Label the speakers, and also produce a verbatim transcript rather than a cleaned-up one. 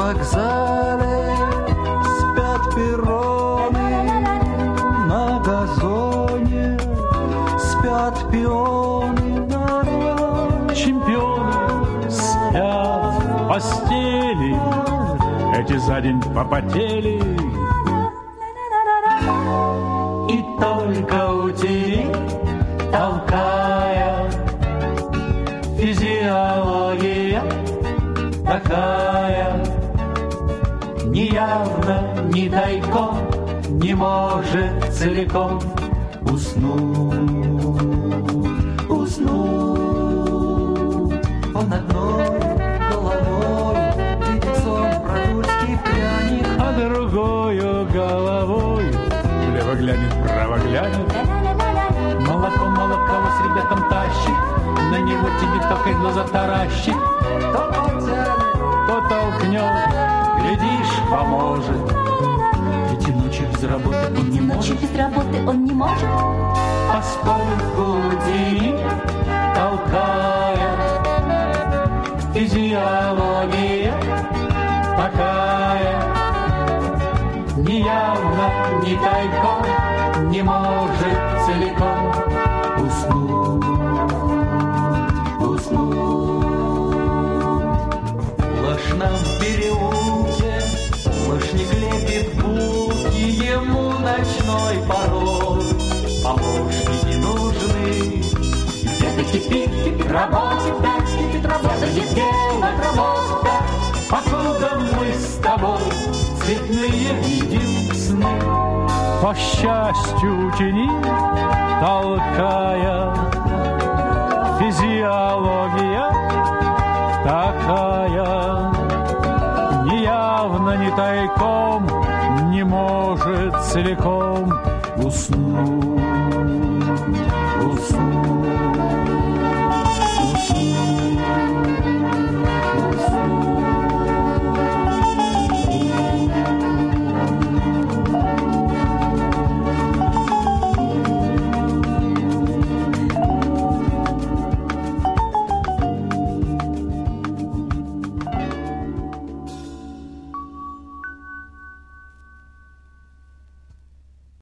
Speaker 1: вокзале спят перроны, на газоне спят пионы, народ.
Speaker 2: Чемпионы спят в постели, эти за день попотели.
Speaker 1: И только утери, толкая, физиология такая, неявно, не тайком, не может целиком уснуть, уснуть. Он одной головой видит сон про тульский пряник,
Speaker 2: а другою головой влево глянет, право глянет. Молоко, молоко вас ребятам тащит, на него тебе только глаза таращит.
Speaker 1: то потянет,
Speaker 2: То толкнет, глядишь, поможет.
Speaker 1: ведь и ночью без работы он не может.
Speaker 3: Ночью без работы он не может.
Speaker 1: Поскольку день толкая, физиология такая, неявно, не тайком, не может целиком уснуть, уснуть. В Лошном переулке лошник лепит булки, ему ночной порог помощники нужны. Где-то кипит, кипит работа, кипит работа, есть делать работа. Покуда мы с тобой цветные видим сны.
Speaker 2: По счастью тени толкая, физиология такая, неявно, не тайком, не может целиком уснуть, уснуть.